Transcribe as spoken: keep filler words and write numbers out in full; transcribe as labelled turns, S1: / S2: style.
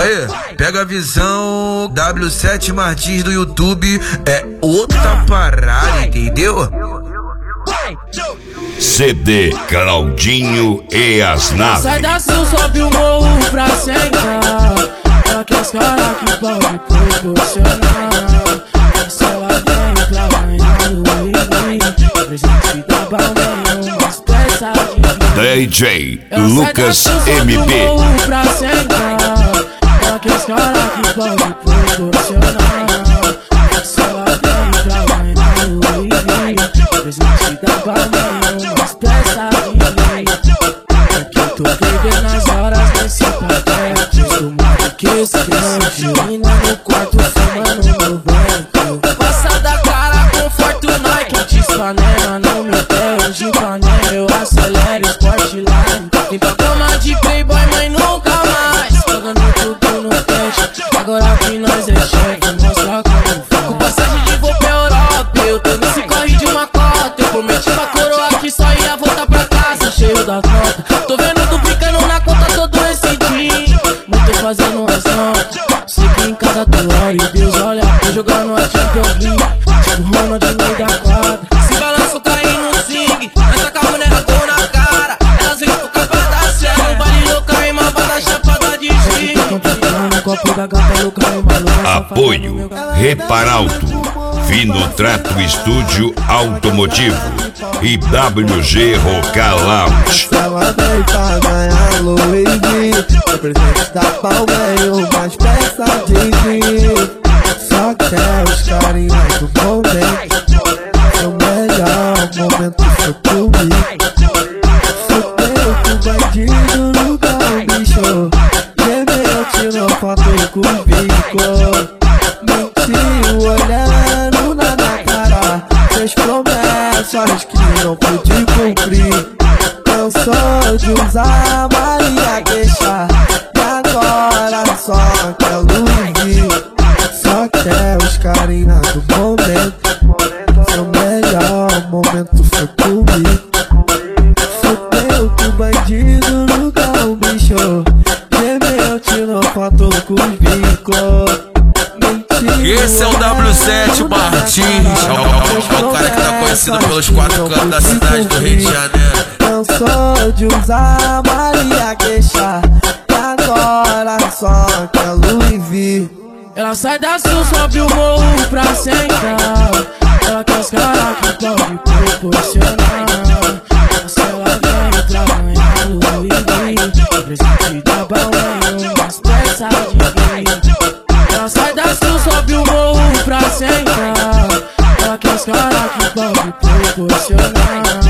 S1: Aí, pega a visão, W sete Martins do YouTube é outra parada, entendeu?
S2: C D Claudinho e as naves.
S3: Sai da sul, sobe o morro pra sentar. Só que as caras que pode proporcionar. Se ela vem pra ganhar o win-win, presente da balneia, umas peças de
S2: D J Lucas M P.
S3: morro pra sentar. Só que as caras que pode proporcionar. Se ela vem pra ganhar o win-win, presente da balneia, umas peças de aqui eu tô perdendo as horas nesse paquete. Tomara que esquece. Menina no quarto fumando no banco. Passa da cara com Fortnite. Eu te espanema no meu pé. Hoje panela eu acelero Sportline. Vem pra cama de playboy, mas nunca mais. Pagando tudo no cash. Agora que nós é chefe, mostra como faz. Com passagem de voo pra Europa, eu tô nesse corre de uma cota. Eu prometi pra coroa que só ia voltar pra casa cheio da nota. Tô vendo duplicando na conta todo esse dia. Muito fazendo ação. Sei que em casa tu ora e Deus olha. Tô jogando a Champions League, tipo Ronald no meio da quadra. Se balança o carrinho no swing, nós taca a mulher dor na cara. Elas vêm com capa da serra, no vale louca e mapa chapada de swing.
S2: Apoio Reparalto, Vinotrato Estúdio Automotivo e W G Roca Lounge.
S4: Ela veio pra ganhar Louis V, presente da Palmeira, umas peças de vinho. Só que é os carinhas do momento, o melhor momento foi comigo. Fudeu com o bandido no carro, bicho. Gemeu, tirou foto com o bico. Mentiu olhando na minha cara. Fez promessas que não pude cumprir. Cansou de usar Maria Queixa e agora só quer Louis V. Só quer os carinhas do momento. Seu melhor momento foi comigo. Fudeu com o bandido no carro, bicho. Gemeu, tirou foto com o bico.
S1: Esse é o W sete Martins, é o, é o cara que tá conhecido pelos quatro cantos da cidade do Rio de Janeiro.
S4: Cansou de usar Maria Queixa e agora só quer Louis V.
S3: Ela sai da sul, sobe o morro pra sentar. Ela quer os caras que pode proporcionar. Se ela vem pra ganhar o win-win, presente da balneia, umas peças de vinho. Ela sai da sul, sobe o morro pra sentar. Ela quer os caras que pode proporcionar.